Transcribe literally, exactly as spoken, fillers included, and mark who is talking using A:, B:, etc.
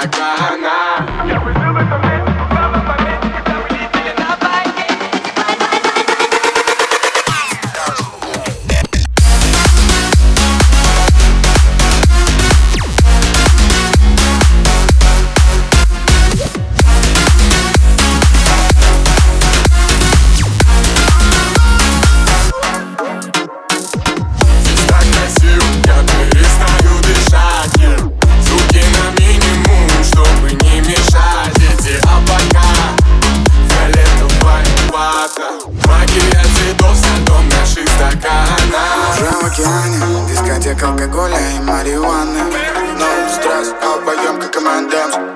A: стакана. Я выжил в этом месте, туда в моменте, когда мы летели на байке. Здесь так красиво, я перестаю дышать. Звуки на минимум, чтобы не мешать. Эти облака, фиолетовая вата, магия цветов со льдом наших стаканах.
B: Уже в океане, дискотека алкоголя и марихуаны. No стресс, а вдвоем как эм энд эмс.